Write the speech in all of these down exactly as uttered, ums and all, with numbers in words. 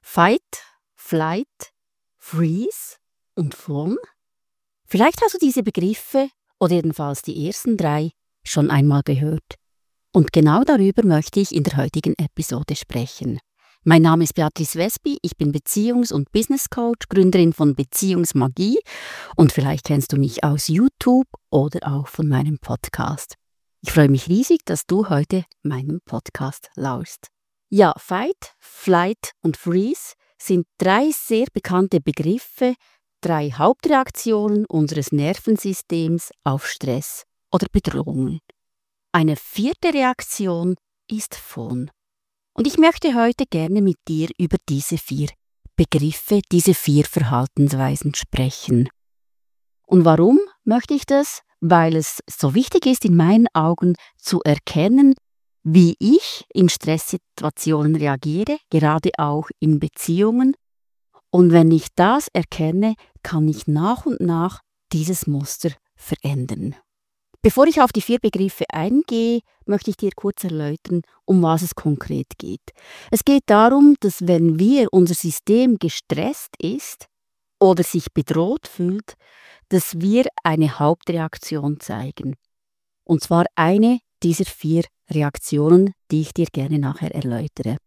Fight, Flight, Freeze und Fawn? Vielleicht hast du diese Begriffe, oder jedenfalls die ersten drei, schon einmal gehört. Und genau darüber möchte ich in der heutigen Episode sprechen. Mein Name ist Beatrice Wesby, ich bin Beziehungs- und Business Coach, Gründerin von Beziehungsmagie und vielleicht kennst du mich aus YouTube oder auch von meinem Podcast. Ich freue mich riesig, dass du heute meinem Podcast lauschst. Ja, Fight, Flight und Freeze sind drei sehr bekannte Begriffe, drei Hauptreaktionen unseres Nervensystems auf Stress oder Bedrohungen. Eine vierte Reaktion ist Fawn. Und ich möchte heute gerne mit dir über diese vier Begriffe, diese vier Verhaltensweisen sprechen. Und warum möchte ich das? Weil es so wichtig ist, in meinen Augen zu erkennen, wie ich in Stresssituationen reagiere, gerade auch in Beziehungen. Und wenn ich das erkenne, kann ich nach und nach dieses Muster verändern. Bevor ich auf die vier Begriffe eingehe, möchte ich dir kurz erläutern, um was es konkret geht. Es geht darum, dass wenn wir unser System gestresst ist oder sich bedroht fühlt, dass wir eine Hauptreaktion zeigen. Und zwar eine dieser vier Reaktionen, die ich dir gerne nachher erläutere.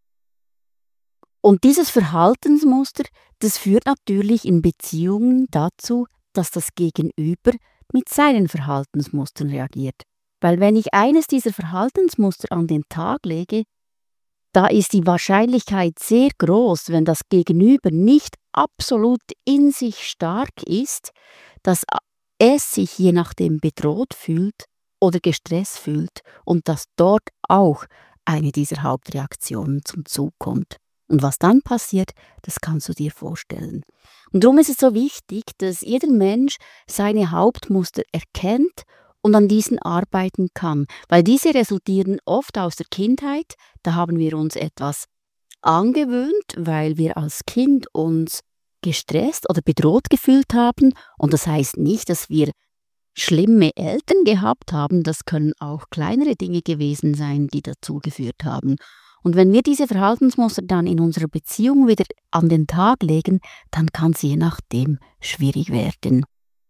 Und dieses Verhaltensmuster, das führt natürlich in Beziehungen dazu, dass das Gegenüber mit seinen Verhaltensmustern reagiert. Weil wenn ich eines dieser Verhaltensmuster an den Tag lege, da ist die Wahrscheinlichkeit sehr groß, wenn das Gegenüber nicht absolut in sich stark ist, dass es sich je nachdem bedroht fühlt oder gestresst fühlt und dass dort auch eine dieser Hauptreaktionen zum Zug kommt. Und was dann passiert, das kannst du dir vorstellen. Und darum ist es so wichtig, dass jeder Mensch seine Hauptmuster erkennt und an diesen arbeiten kann. Weil diese resultieren oft aus der Kindheit. Da haben wir uns etwas angewöhnt, weil wir als Kind uns gestresst oder bedroht gefühlt haben. Und das heißt nicht, dass wir schlimme Eltern gehabt haben. Das können auch kleinere Dinge gewesen sein, die dazu geführt haben. Und wenn wir diese Verhaltensmuster dann in unserer Beziehung wieder an den Tag legen, dann kann es je nachdem schwierig werden.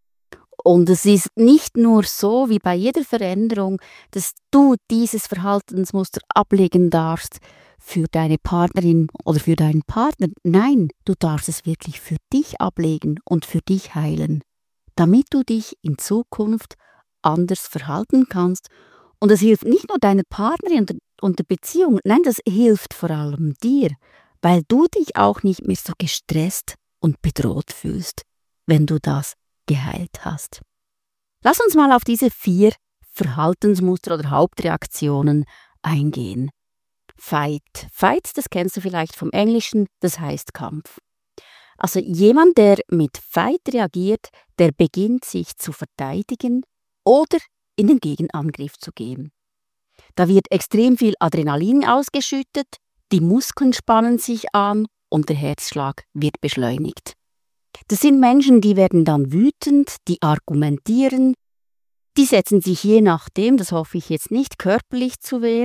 Und es ist nicht nur so wie bei jeder Veränderung, dass du dieses Verhaltensmuster ablegen darfst für deine Partnerin oder für deinen Partner. Nein, du darfst es wirklich für dich ablegen und für dich heilen, damit du dich in Zukunft anders verhalten kannst. Und es hilft nicht nur deiner Partnerin und der Beziehung, nein, das hilft vor allem dir, weil du dich auch nicht mehr so gestresst und bedroht fühlst, wenn du das geheilt hast. Lass uns mal auf diese vier Verhaltensmuster oder Hauptreaktionen eingehen. Fight. Fight, das kennst du vielleicht vom Englischen, das heißt Kampf. Also jemand, der mit Fight reagiert, der beginnt sich zu verteidigen oder in den Gegenangriff zu gehen. Da wird extrem viel Adrenalin ausgeschüttet, die Muskeln spannen sich an und der Herzschlag wird beschleunigt. Das sind Menschen, die werden dann wütend, die argumentieren, die setzen sich je nachdem, das hoffe ich jetzt nicht, körperlich zur Wehr,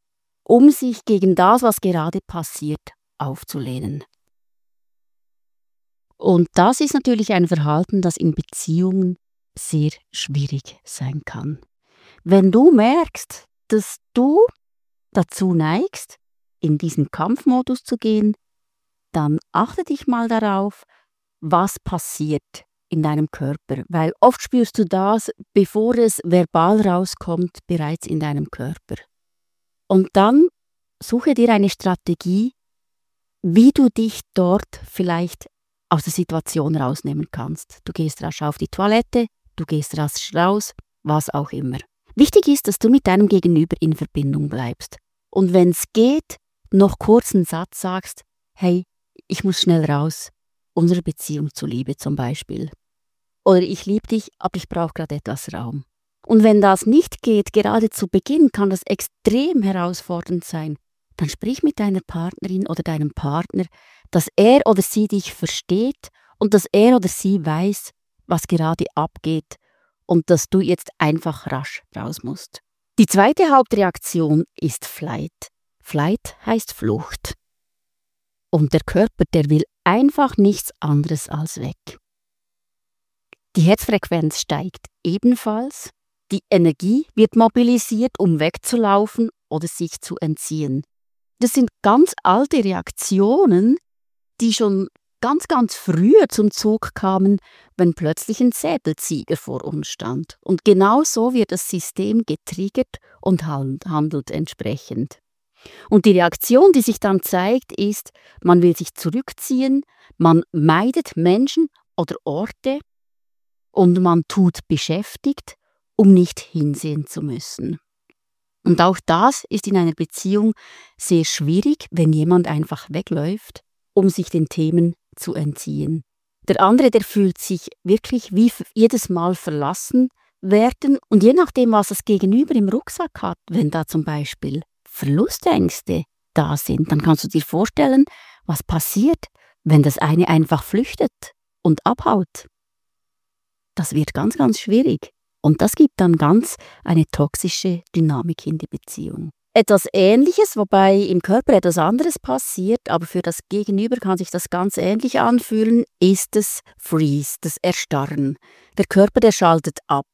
um sich gegen das, was gerade passiert, aufzulehnen. Und das ist natürlich ein Verhalten, das in Beziehungen sehr schwierig sein kann. Wenn du merkst, dass du dazu neigst, in diesen Kampfmodus zu gehen, dann achte dich mal darauf, was passiert in deinem Körper. Weil oft spürst du das, bevor es verbal rauskommt, bereits in deinem Körper. Und dann suche dir eine Strategie, wie du dich dort vielleicht aus der Situation rausnehmen kannst. Du gehst rasch auf die Toilette, du gehst rasch raus, was auch immer. Wichtig ist, dass du mit deinem Gegenüber in Verbindung bleibst. Und wenn es geht, noch kurz einen Satz sagst, hey, ich muss schnell raus, unsere Beziehung zuliebe zum Beispiel. Oder ich liebe dich, aber ich brauche gerade etwas Raum. Und wenn das nicht geht, gerade zu Beginn kann das extrem herausfordernd sein. Dann sprich mit deiner Partnerin oder deinem Partner, dass er oder sie dich versteht und dass er oder sie weiß, was gerade abgeht und dass du jetzt einfach rasch raus musst. Die zweite Hauptreaktion ist Flight. Flight heißt Flucht. Und der Körper, der will einfach nichts anderes als weg. Die Herzfrequenz steigt ebenfalls. Die Energie wird mobilisiert, um wegzulaufen oder sich zu entziehen. Das sind ganz alte Reaktionen, die schon ganz, ganz früher zum Zug kamen, wenn plötzlich ein Säbelzieher vor uns stand. Und genau so wird das System getriggert und handelt entsprechend. Und die Reaktion, die sich dann zeigt, ist, man will sich zurückziehen, man meidet Menschen oder Orte und man tut beschäftigt, um nicht hinsehen zu müssen. Und auch das ist in einer Beziehung sehr schwierig, wenn jemand einfach wegläuft, um sich den Themen zu entziehen. Der andere, der fühlt sich wirklich wie jedes Mal verlassen werden und je nachdem, was das Gegenüber im Rucksack hat, wenn da zum Beispiel Verlustängste da sind, dann kannst du dir vorstellen, was passiert, wenn das eine einfach flüchtet und abhaut. Das wird ganz, ganz schwierig. Und das gibt dann ganz eine toxische Dynamik in die Beziehung. Etwas Ähnliches, wobei im Körper etwas anderes passiert, aber für das Gegenüber kann sich das ganz ähnlich anfühlen, ist das Freeze, das Erstarren. Der Körper, der schaltet ab.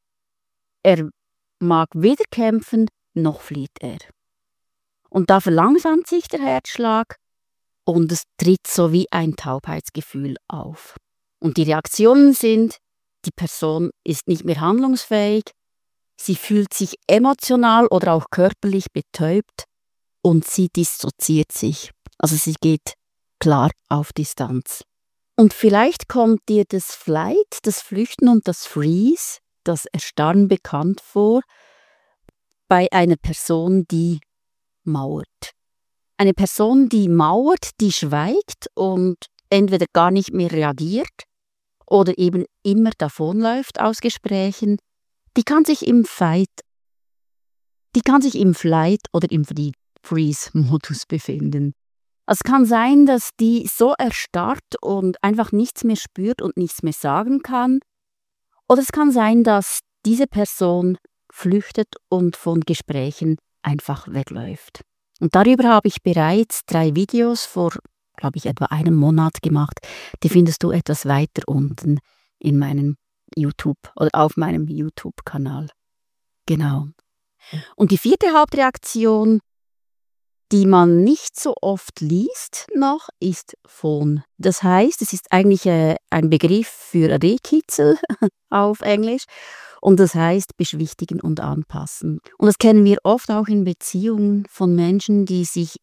Er mag weder kämpfen, noch flieht er. Und da verlangsamt sich der Herzschlag und es tritt so wie ein Taubheitsgefühl auf. Und die Reaktionen sind, die Person ist nicht mehr handlungsfähig, sie fühlt sich emotional oder auch körperlich betäubt und sie dissoziiert sich. Also sie geht klar auf Distanz. Und vielleicht kommt dir das Flight, das Flüchten und das Freeze, das Erstarren bekannt vor, bei einer Person, die mauert. Eine Person, die mauert, die schweigt und entweder gar nicht mehr reagiert oder eben immer davonläuft aus Gesprächen, die kann sich im Fight, die kann sich im Flight oder im Freeze-Modus befinden. Es kann sein, dass die so erstarrt und einfach nichts mehr spürt und nichts mehr sagen kann. Oder es kann sein, dass diese Person flüchtet und von Gesprächen einfach wegläuft. Und darüber habe ich bereits drei Videos vor, glaube ich, etwa einem Monat gemacht. Die findest du etwas weiter unten in meinem YouTube oder auf meinem YouTube-Kanal. Genau. Und die vierte Hauptreaktion, die man nicht so oft liest noch, ist Fawn. Das heißt, es ist eigentlich äh, ein Begriff für Rehkitzel auf Englisch. Und das heißt beschwichtigen und anpassen. Und das kennen wir oft auch in Beziehungen von Menschen, die sich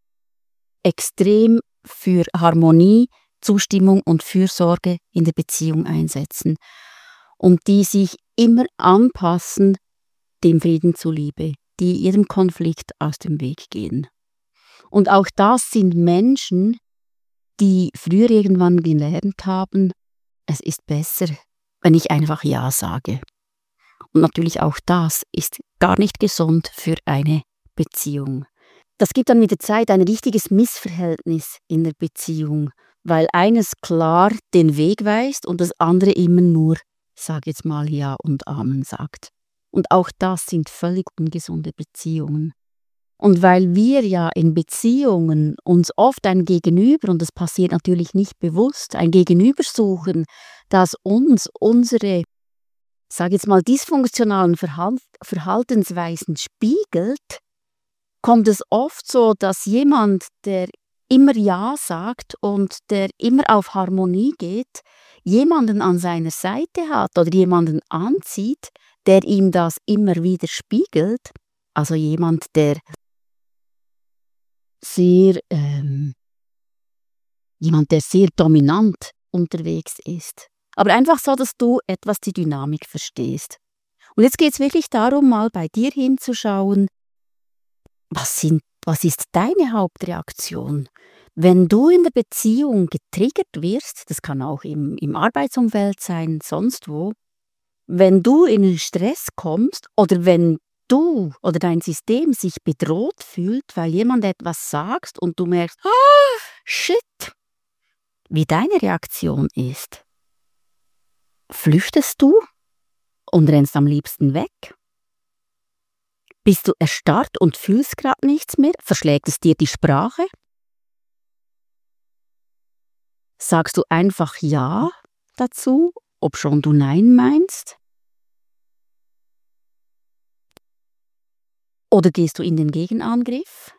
extrem für Harmonie, Zustimmung und Fürsorge in der Beziehung einsetzen. Und die sich immer anpassen dem Frieden zuliebe, die jedem Konflikt aus dem Weg gehen. Und auch das sind Menschen, die früher irgendwann gelernt haben, es ist besser, wenn ich einfach Ja sage. Und natürlich auch das ist gar nicht gesund für eine Beziehung. Das gibt dann mit der Zeit ein richtiges Missverhältnis in der Beziehung, weil eines klar den Weg weist und das andere immer nur, sag jetzt mal Ja und Amen sagt. Und auch das sind völlig ungesunde Beziehungen. Und weil wir ja in Beziehungen uns oft ein Gegenüber, und das passiert natürlich nicht bewusst, ein Gegenüber suchen, das uns unsere, sage jetzt mal, dysfunktionalen Verhalt- Verhaltensweisen spiegelt, kommt es oft so, dass jemand, der immer Ja sagt und der immer auf Harmonie geht, jemanden an seiner Seite hat oder jemanden anzieht, der ihm das immer wieder spiegelt. Also jemand, der sehr, ähm, jemand, der sehr dominant unterwegs ist. Aber einfach so, dass du etwas die Dynamik verstehst. Und jetzt geht es wirklich darum, mal bei dir hinzuschauen, was, sind, was ist deine Hauptreaktion? Wenn du in der Beziehung getriggert wirst, das kann auch im, im Arbeitsumfeld sein, sonst wo, wenn du in den Stress kommst oder wenn du oder dein System sich bedroht fühlt, weil jemand etwas sagt und du merkst, ah, shit, wie deine Reaktion ist. Flüchtest du und rennst am liebsten weg? Bist du erstarrt und fühlst gerade nichts mehr? Verschlägt es dir die Sprache? Sagst du einfach Ja dazu, obschon du Nein meinst? Oder gehst du in den Gegenangriff?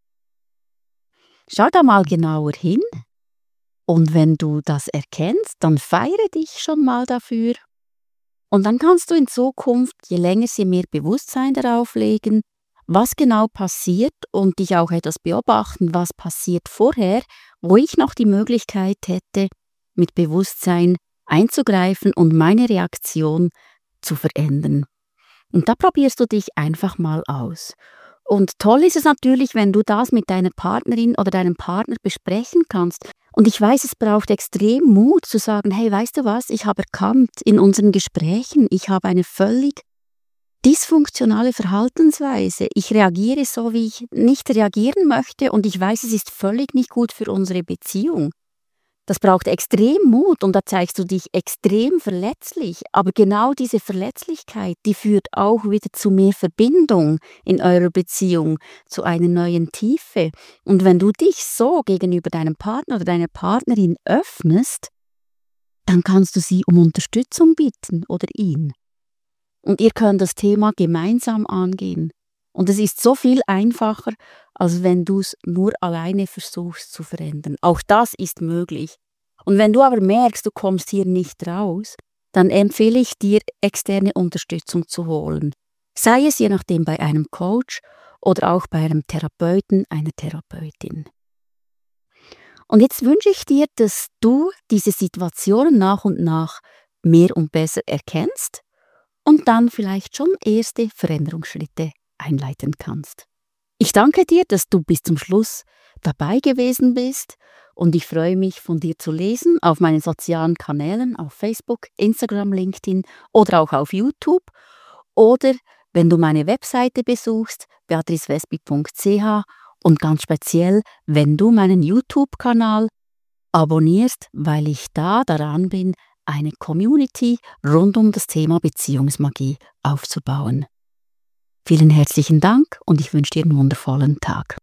Schau da mal genauer hin und wenn du das erkennst, dann feiere dich schon mal dafür. Und dann kannst du in Zukunft, je länger sie mehr Bewusstsein darauf legen, was genau passiert und dich auch etwas beobachten, was passiert vorher, wo ich noch die Möglichkeit hätte, mit Bewusstsein einzugreifen und meine Reaktion zu verändern. Und da probierst du dich einfach mal aus. Und toll ist es natürlich, wenn du das mit deiner Partnerin oder deinem Partner besprechen kannst. Und ich weiß, es braucht extrem Mut zu sagen, hey, weißt du was, ich habe erkannt in unseren Gesprächen, ich habe eine völlig dysfunktionale Verhaltensweise. Ich reagiere so, wie ich nicht reagieren möchte und ich weiß, es ist völlig nicht gut für unsere Beziehung. Das braucht extrem Mut und da zeigst du dich extrem verletzlich. Aber genau diese Verletzlichkeit, die führt auch wieder zu mehr Verbindung in eurer Beziehung, zu einer neuen Tiefe. Und wenn du dich so gegenüber deinem Partner oder deiner Partnerin öffnest, dann kannst du sie um Unterstützung bitten oder ihn. Und ihr könnt das Thema gemeinsam angehen. Und es ist so viel einfacher, als wenn du es nur alleine versuchst zu verändern. Auch das ist möglich. Und wenn du aber merkst, du kommst hier nicht raus, dann empfehle ich dir, externe Unterstützung zu holen. Sei es je nachdem bei einem Coach oder auch bei einem Therapeuten, einer Therapeutin. Und jetzt wünsche ich dir, dass du diese Situationen nach und nach mehr und besser erkennst und dann vielleicht schon erste Veränderungsschritte einleiten kannst. Ich danke dir, dass du bis zum Schluss dabei gewesen bist und ich freue mich, von dir zu lesen auf meinen sozialen Kanälen, auf Facebook, Instagram, LinkedIn oder auch auf YouTube oder wenn du meine Webseite besuchst, beatrice wesby punkt c h und ganz speziell, wenn du meinen YouTube-Kanal abonnierst, weil ich da daran bin, eine Community rund um das Thema Beziehungsmagie aufzubauen. Vielen herzlichen Dank und ich wünsche dir einen wundervollen Tag.